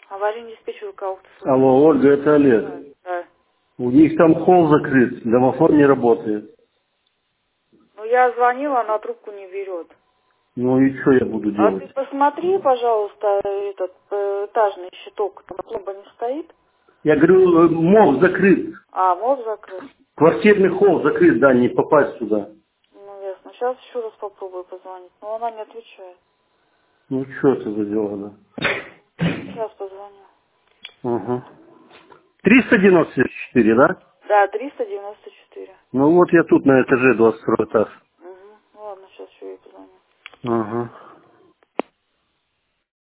Аварийный диспетчер Кауфтас. Алло, Ольга, это Олег. Да. У них там холл закрыт, домофон не работает. Ну, я звонила, она трубку не берет. Ну и что я буду А ты делать? посмотри, пожалуйста, этот этажный щиток, там пломба не стоит? Я говорю, мол закрыт. А, моб закрыт. Квартирный холл закрыт, да, не попасть сюда. Ну, ясно. Сейчас еще раз попробую позвонить. Но она не отвечает. Ну что это за дела, да? Сейчас позвоню. Угу. 394, да? Да, 394. Ну вот я тут на этаже 22 этаж. Угу. Ладно, сейчас еще ей позвоню. Ага.